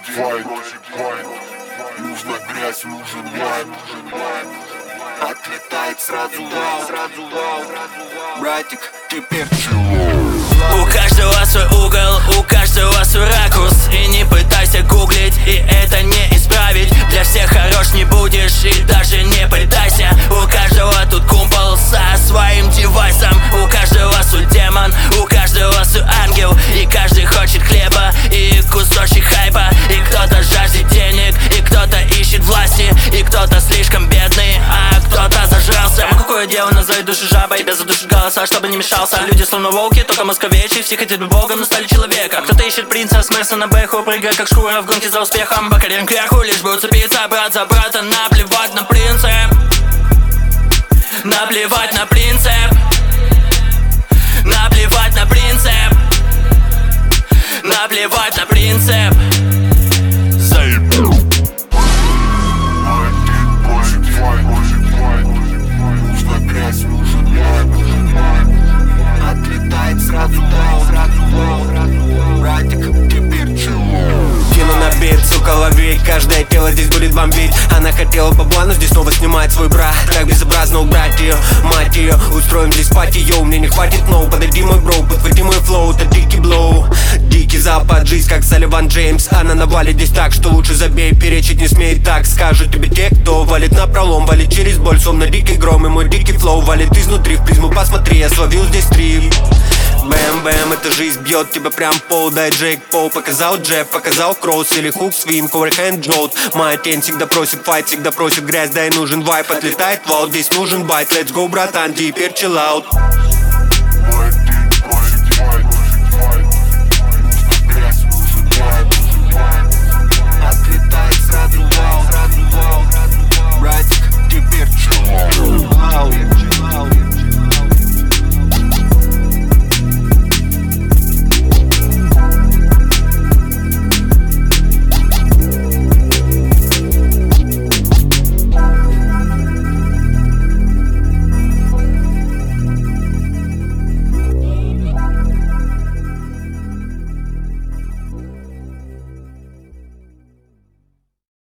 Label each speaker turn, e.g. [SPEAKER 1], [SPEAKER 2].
[SPEAKER 1] Нужна грязь, нужен лайм. Отлетает сразу вау. Братик, теперь чего?
[SPEAKER 2] У каждого свой угол, у каждого свой ракурс. И не пытайся гуглить, и это не исправить. Для всех хорош не будешь, и даже не пытайся. У каждого тут кумпол со своим девайсом. У каждого свой демон, у каждого свой ангел. И каждый хочет хлеба и кусочек хайпа. И кто-то жаждет денег, и кто-то ищет власти. И кто-то слишком бедный, а кто-то зажрался. Кому какое дело, назови душу жабой, без задуши голоса, чтобы не мешался. Люди словно волки, только московечи. Все хотят быть богом, но стали человеком. Кто-то ищет принца с Мерса на бэху, прыгая как шкура в гонке за успехом. Бакарин кверху, лишь бы уцепиться, брат за брата. Наплевать на принцип, наплевать на принцип, наплевать на принцип, наплевать на принцип.
[SPEAKER 1] Нужна грязь, нужен лайм. Отлетает сразу вау. Братик, теперь чего?
[SPEAKER 3] Кину на бит, сука, лови. Каждое тело здесь будет бомбить. Она хотела бабла, но здесь снова снимает свой брат. Так безобразно убрать ее, мать ее. Устроим здесь пати, йоу, мне не хватит ноу. Подойди, мой бро, подхвати мой флоу. Это дикий блоу, дикий запад, жизнь как Салливан Джеймс. Она навалит здесь так, что лучше забей. Перечить не смеет так, скажут тебе те, кто валит на пролом. Валит через боль, словно дикий гром. И мой дикий флоу валит изнутри. В призму посмотри, я словил здесь стрип. Бэм-бэм, эта жизнь бьет тебя прям пол. Дай Джейк Пол, показал Джефф, показал Кросс или хук свим, коверхенд джоут. Моя тень всегда просит файт, всегда просит грязь, дай нужен вайп. Отлетает вау, здесь нужен байт, let's go, братан, теперь chill out.